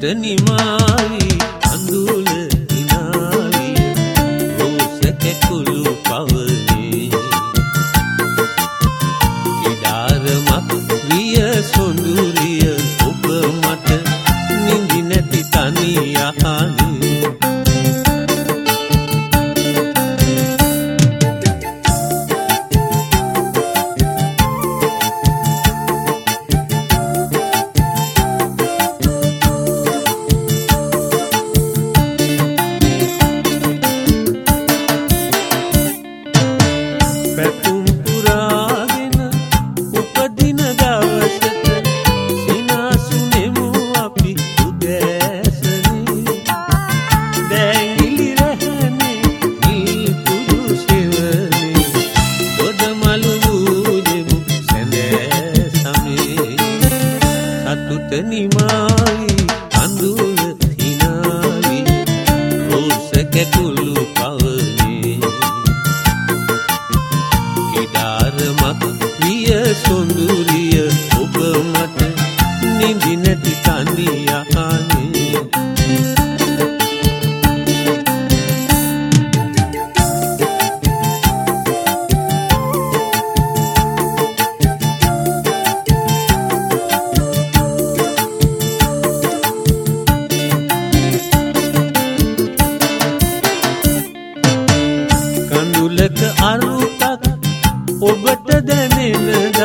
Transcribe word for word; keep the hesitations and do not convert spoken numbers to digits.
සතුට නිමාවි අඳුල හිනාවිය රෝස කැකුළු පවනේ කිඩාරමක් විය සොඳුරිය ඔබ මට නිදි නැති තනි යහනේ පැතුම් පුරාගෙන උපදින දවසට සිනාසුනෙමු අපි උදෑසනේ දැඟිලි රැහැනේ නිල් කුරු සෙවනේ ගොඩමලු වූදෙමු සැඳෑ සමේ සතුට නිමාවි අඳුල හිනාවි රෝස කැකුළු පවනේ කිඩාරමක් විය සොඳුරිය ඔබ මට නිදි නැති තනි යහනේ කඳුලක අරුතක් ඔබට දැනෙන